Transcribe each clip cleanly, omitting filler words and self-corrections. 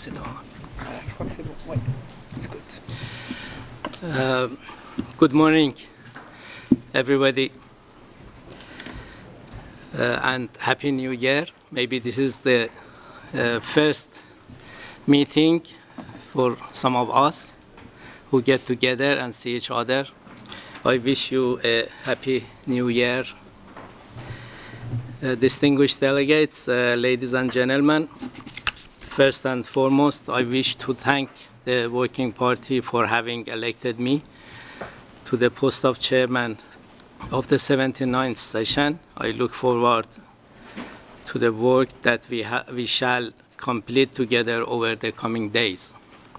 It's good. Good morning, everybody, and Happy New Year. Maybe this is the first meeting for some of us who get together and see each other. I wish you a Happy New Year. Distinguished delegates, ladies and gentlemen, first and foremost, I wish to thank the Working Party for having elected me to the post of chairman of the 79th session. I look forward to the work that we shall complete together over the coming days.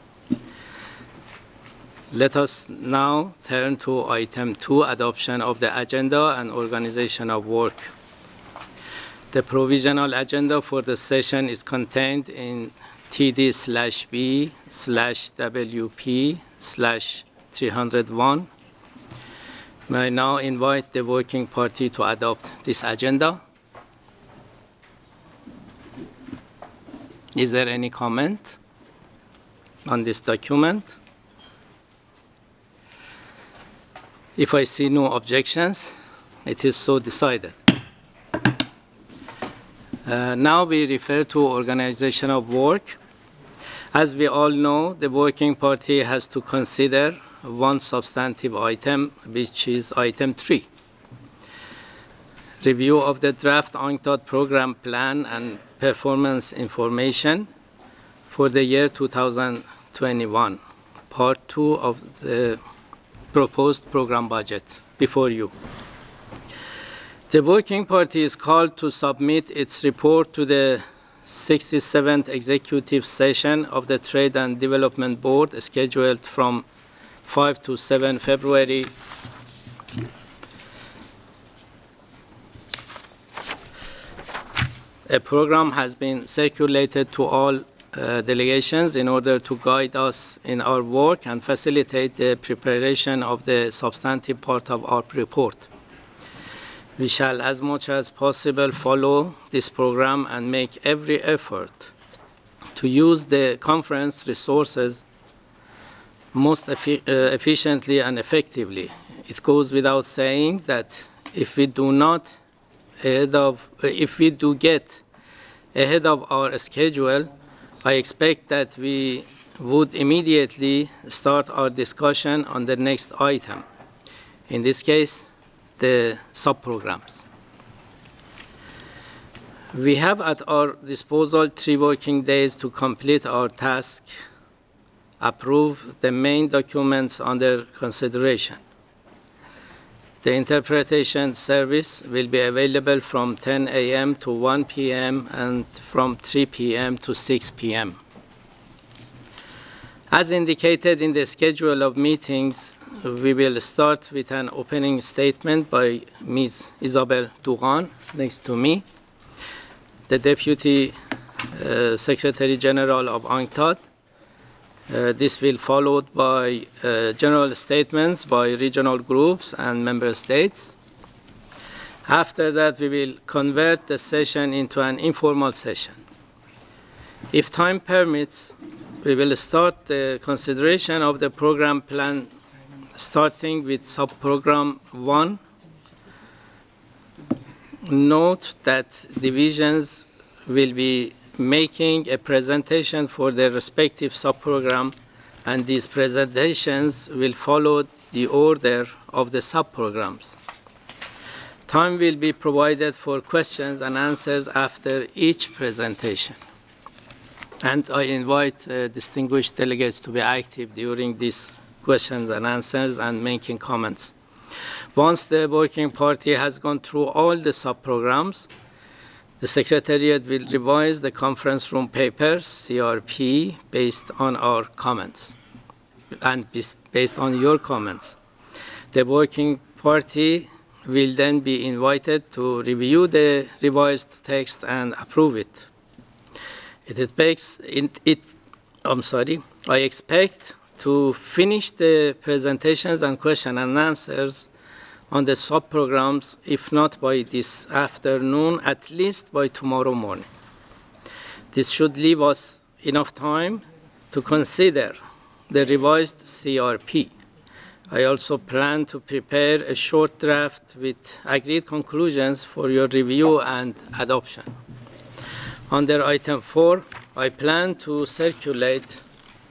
Let us now turn to item 2, adoption of the agenda and organization of work. The provisional agenda for the session is contained in TD/B/WP/301. May I now invite the Working Party to adopt this agenda? Is there any comment on this document? If I see no objections, it is so decided. Now we refer to organization of work. As we all know, the Working Party has to consider one substantive item, which is item 3. Review of the draft UNCTAD program plan and performance information for the year 2021, part 2 of the proposed program budget before you. The Working Party is called to submit its report to the 67th Executive Session of the Trade and Development Board, scheduled from 5 to 7 February. A program has been circulated to all delegations in order to guide us in our work and facilitate the preparation of the substantive part of our report. We shall, as much as possible, follow this program and make every effort to use the conference resources most efficiently and effectively. It goes without saying that if we do get ahead of our schedule, I expect that we would immediately start our discussion on the next item. In this case, the sub-programs. We have at our disposal 3 working days to complete our task, approve the main documents under consideration. The interpretation service will be available from 10 a.m. to 1 p.m. and from 3 p.m. to 6 p.m. As indicated in the schedule of meetings, we will start with an opening statement by Ms. Isabelle Dougan, next to me, the Deputy Secretary General of UNCTAD. This will be followed by general statements by regional groups and member states. After that, we will convert the session into an informal session. If time permits, we will start the consideration of the program plan, starting with sub-program 1. Note that divisions will be making a presentation for their respective sub-program, and these presentations will follow the order of the sub-programs. Time will be provided for questions and answers after each presentation. And I invite distinguished delegates to be active during these questions and answers and making comments. Once the Working Party has gone through all the sub-programs, the Secretariat will revise the conference room papers, CRP, based on our comments and based on your comments. The Working Party will then be invited to review the revised text and approve it. I expect to finish the presentations and question and answers on the sub-programs, if not by this afternoon, at least by tomorrow morning. This should leave us enough time to consider the revised CRP. I also plan to prepare a short draft with agreed conclusions for your review and adoption. Under item 4, I plan to circulate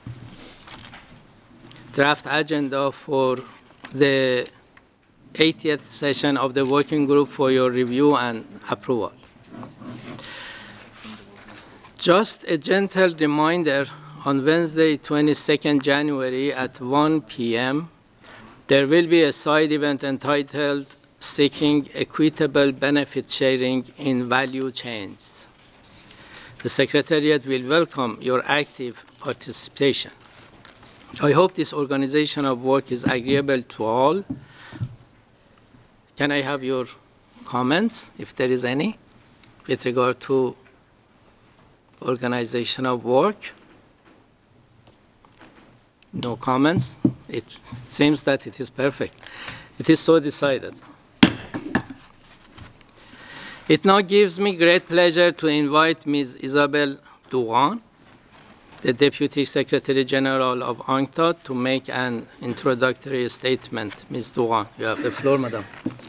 draft agenda for the 80th session of the working group for your review and approval. Just a gentle reminder, on Wednesday, 22nd January at 1 p.m., there will be a side event entitled Seeking Equitable Benefit Sharing in Value Chains. The Secretariat will welcome your active participation. I hope this organization of work is agreeable to all. Can I have your comments, if there is any, with regard to organization of work? No comments? It seems that it is perfect. It is so decided. It now gives me great pleasure to invite Ms. Isabelle Dougan, the Deputy Secretary General of UNCTAD, to make an introductory statement. Ms. Dougan, you have the floor, Madam.